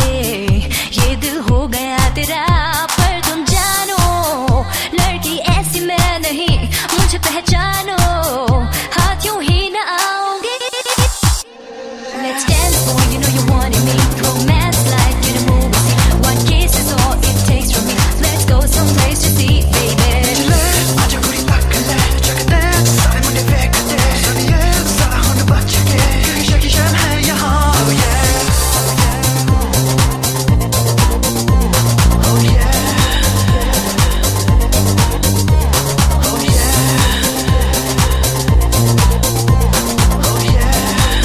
ये दिल हो गया तेरा, पर तुम जानो लड़की ऐसी मैं नहीं, मुझे पहचानो, हाथ यूं ही न आओगे. Let's dance boy, you know you wanted me, romance like in a movie scene, one kiss is all it takes from me, let's go someplace to see baby. आजा कुड़ी ताकले जगते सारे मुंडे फेंकते सनिए सारा होने बच के शकी शान है यहाँ. Oh yeah, oh yeah, oh yeah, oh yeah.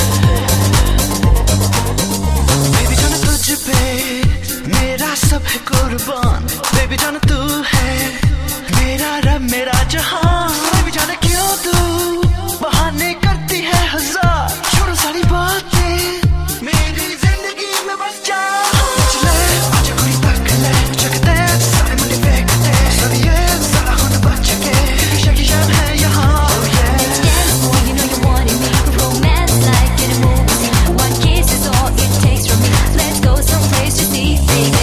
Baby जान तुझ पे मेरा सब है कुर्बान, baby जान तू है मेरा रब मेरा जहां. Baby जाने क्यों तू बहाने करती है हजार, छोड़ो सारी बातें मेरी जिंदगी में बस जा. चले आजा कुड़ी ताकले जगते सारे मुंडे फेंकते सनिए सारा होने बच के शकी शान है यहाँ. Oh yeah, Let's dance boy, you know you wanted me, romance like in a movie scene, one kiss is all it takes from me, let's go someplace to see baby.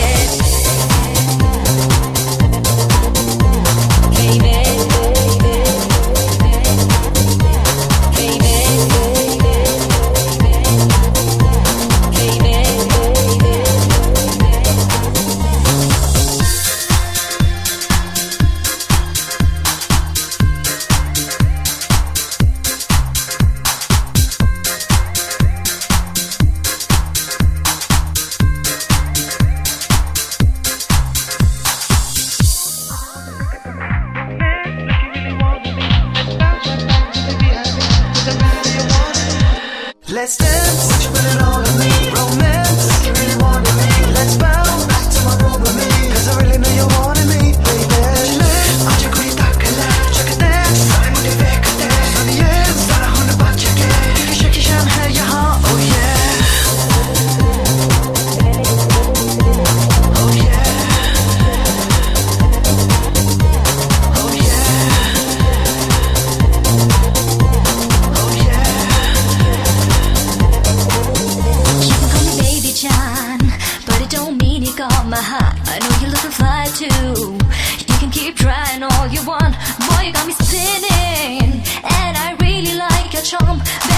let's dance, won't you put it all on me? Romance, like you really wanted me. Let's bounce back to my room with me, 'cause I really know you wanted me, baby. आजा कुड़ी ताकले जगते सारे मुंडे फेंकते सनिए सारा होने बच के shaky शान है यहाँ. Oh yeah, oh yeah, oh yeah, oh yeah. You can call me Baby John, but it don't mean you got my heart. I know you're looking fly too. You can keep trying all you want, boy you got me spinning, and I really like your charm.